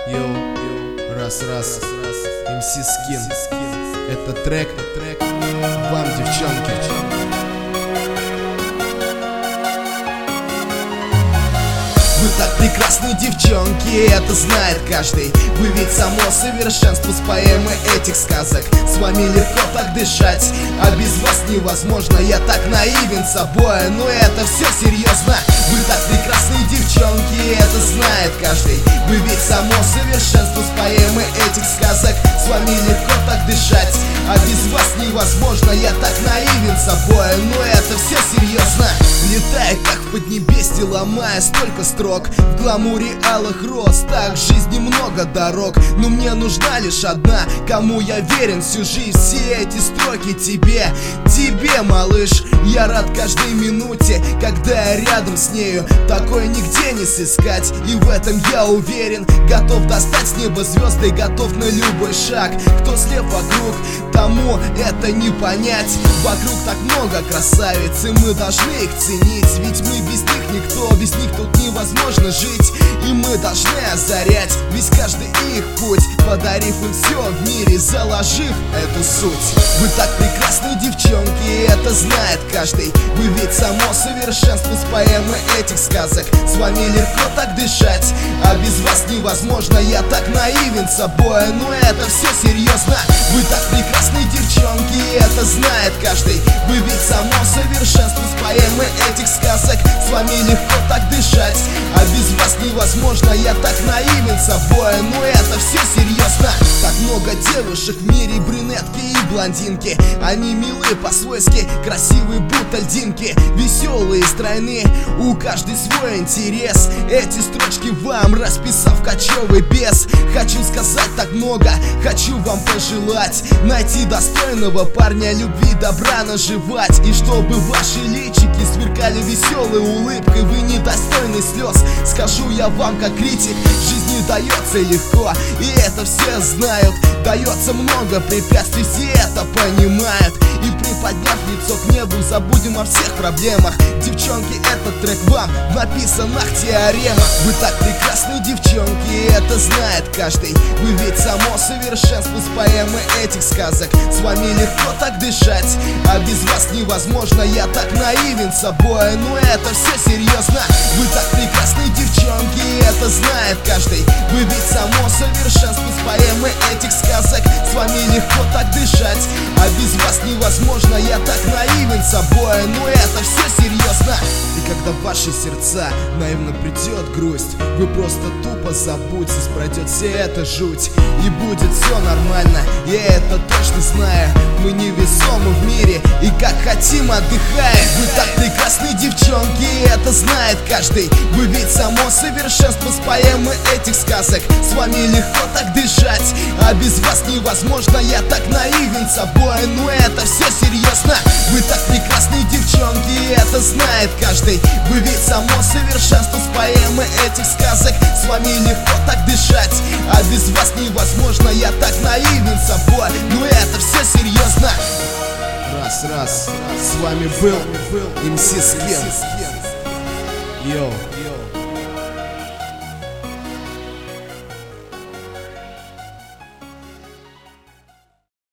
Йоу, раз, МС Скин. Это трек вам, девчонки. Вы так прекрасны, девчонки, это знает каждый. Вы ведь само совершенство с поэмы этих сказок. С вами легко так дышать, а без вас невозможно. Я так наивен собой, но это все серьезно. Вы так прекрасны, девчонки, это знает каждый. Вы ведь само совершенство с поэмы этих сказок. С вами легко так дышать, а без вас невозможно. Я так наивен собой, но это все серьезно. Летая как в поднебесье, ломая столько строк. В гламуре алых роз, так в жизни много дорог. Но мне нужна лишь одна, кому я верен всю жизнь. Все эти строки тебе, малыш. Я рад каждой минуте, когда я рядом с нею. Такое нигде не сыскать, и в этом я уверен. Готов достать с неба звезды, готов на любой шаг. Кто слеп вокруг, тому это не понять. Вокруг так много красавиц, и мы должны их ценить. Ведь мы без них никто, без них тут невозможно жить. И мы должны озарять весь каждый их путь, подарив им все в мире, заложив эту суть. Вы так прекрасны, девчонки, это знает каждый. Вы ведь само совершенство с поэмы этих сказок. С вами легко так дышать, а без вас невозможно. Я так наивен собой, но это все серьезно. Вы так прекрасны, девчонки, это знает каждый. Вы ведь само совершенство с поэмы этих сказок. С вами легко так дышать, а без вас невозможно. Я так наивен собой, но это все серьезно. Так много девушек в мире, брюнетки и блондинки. Они милые по-свойски, красивые будто льдинки. Веселые, стройные, у каждой свой интерес. Эти строчки вам расписав кочевый бес. Хочу сказать так много, хочу вам пожелать найти достойного парня, любви, добра наживать. И чтобы ваши личики сверкали веселой улыбкой. Вы недостойны слез, скажу я вам как критик. Жизни дается легко, и это все знают. Дается много препятствий, все это понимают. И приподняв лицо к небу, забудем о всех проблемах. Девчонки, этот трек вам в написанных теоремах. Вы так прекрасны, девчонки, это знает каждый. Вы ведь само совершенство с поэмы этих сказок. С вами легко так дышать, а без вас невозможно. Я так наивен собой, но это все серьезно. Вы так прекрасны, девчонки, это знает каждый. Вы ведь само совершенство с поэмы этих сказок. С вами легко так дышать, а без вас невозможно. Я так наивен собой, но это все серьезно. И когда в ваши сердца наивно придет грусть, вы просто тупо забудьтесь, пройдет вся эта жуть, и будет все нормально. Я это точно знаю. Мы невесомы в мире, и как хотим отдыхаем. Вы так прекрасны, девчонки, это знает каждый. Вы ведь само совершенство с поэмы этих сказок. С вами легко так дышать, а без вас невозможно. Я так наивен собой, но это все серьезно. Вы так прекрасны, девчонки, это знает каждый. Вы ведь само совершенство с поэмы этих сказок. С вами легко так дышать, а без вас невозможно. Я так наивен собой, но это все серьезно. Раз, с вами был МС Скин. Йоу.